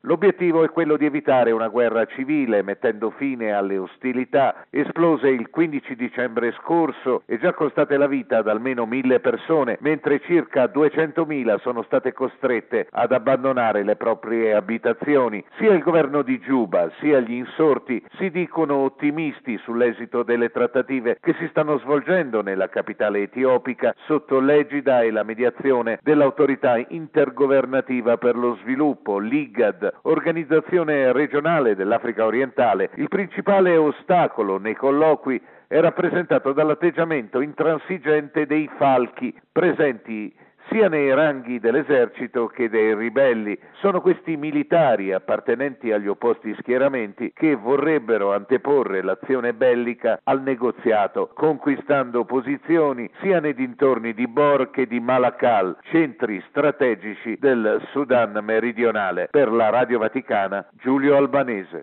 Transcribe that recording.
L'obiettivo è quello di evitare una guerra civile, mettendo fine alle ostilità esplose il 15 dicembre scorso e già costate la vita ad almeno 1.000 persone, mentre circa 200.000 sono state costrette ad abbandonare le proprie abitazioni. Sia il governo di Giuba sia gli insorti si dicono ottimisti sull'esito delle trattative che si stanno svolgendo nella capitale etiopica sotto l'egida e la mediazione dell'autorità intergovernativa per lo sviluppo, l'IGAD, organizzazione regionale dell'Africa orientale. Il principale ostacolo nei colloqui è rappresentato dall'atteggiamento intransigente dei falchi presenti sia nei ranghi dell'esercito che dei ribelli. Sono questi militari appartenenti agli opposti schieramenti che vorrebbero anteporre l'azione bellica al negoziato, conquistando posizioni sia nei dintorni di Bor che di Malakal, centri strategici del Sudan meridionale. Per la Radio Vaticana, Giulio Albanese.